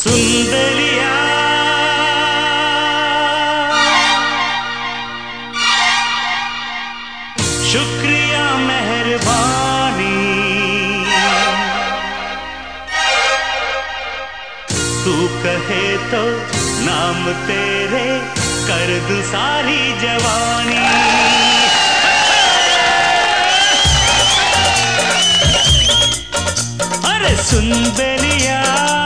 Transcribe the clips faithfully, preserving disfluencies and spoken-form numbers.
सुंदरिया शुक्रिया मेहरबानी, तू कहे तो नाम तेरे कर दूं सारी जवानी। अरे सुंदरिया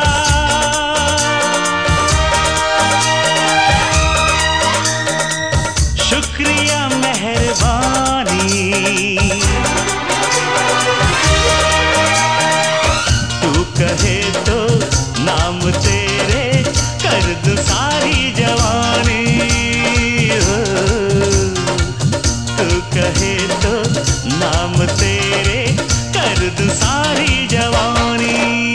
शुक्रिया मेहरबानी, तू कहे तो नाम तेरे कर दूं सारी जवानी। हो, तू कहे तो नाम तेरे कर दूं सारी जवानी।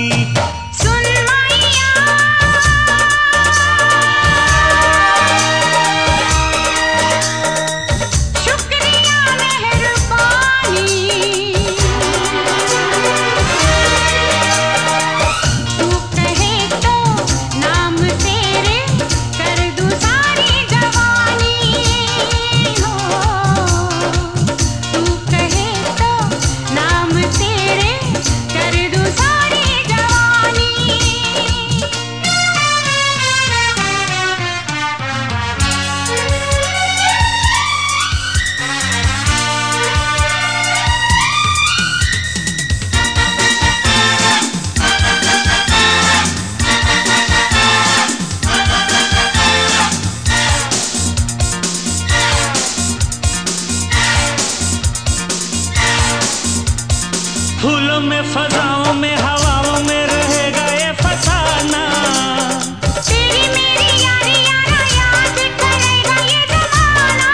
फूलों में फजाओं में हवाओं में रहेगा ये फसाना, तेरी मेरी यारी यारा याद करेगा ये जमाना।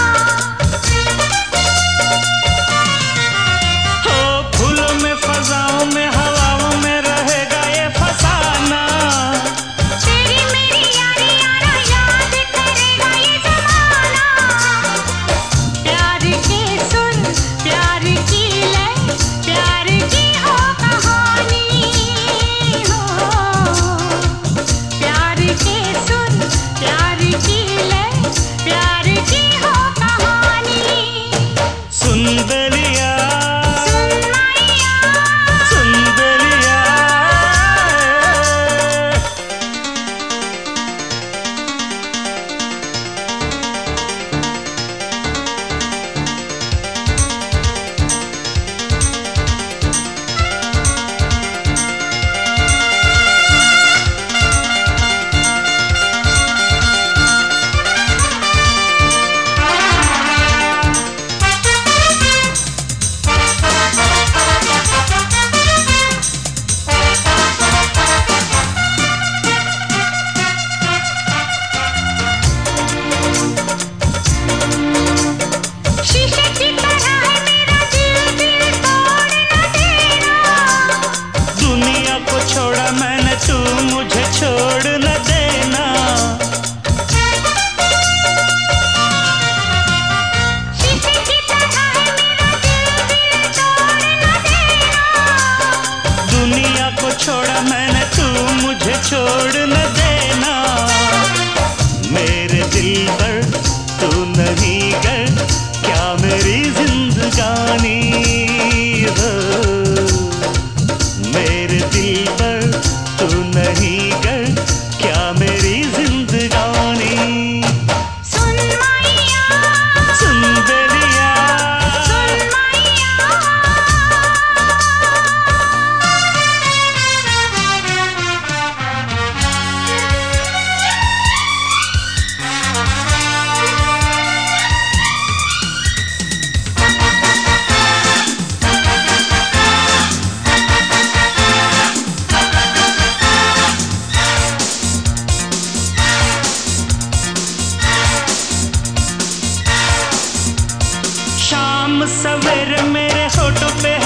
हो फूलों में फजाओं में हवाओं में रहेगा ये फसाना, तेरी मेरी यारी यारा याद करेगा ये जमाना। प्यार के सुर प्यार की लय प्यार की हो कहानी, हो प्यार के सुर प्यार की लय प्यार की हो कहानी। सुंदरिया सुन मैया सुंदरिया शीशे की तरह है मेरा दिल, दिल तोड़ न देना। दुनिया को छोड़ा मैंने, तू मुझे छोड़ न देना। शीशे की तरह है मेरा दिल, दिल तोड़ न देना। दुनिया को छोड़ा मैंने, तू मुझे छोड़ न देना। मेरे दिल पर तू नहीं गर क्या मेरी जिंदगानी। हो मेरे दिल पर तू नहीं गर क्या मेरी जिंदगानी। सुन मैया सुंदरिया सुन मैया शाम सवेरे मेरे होठों पे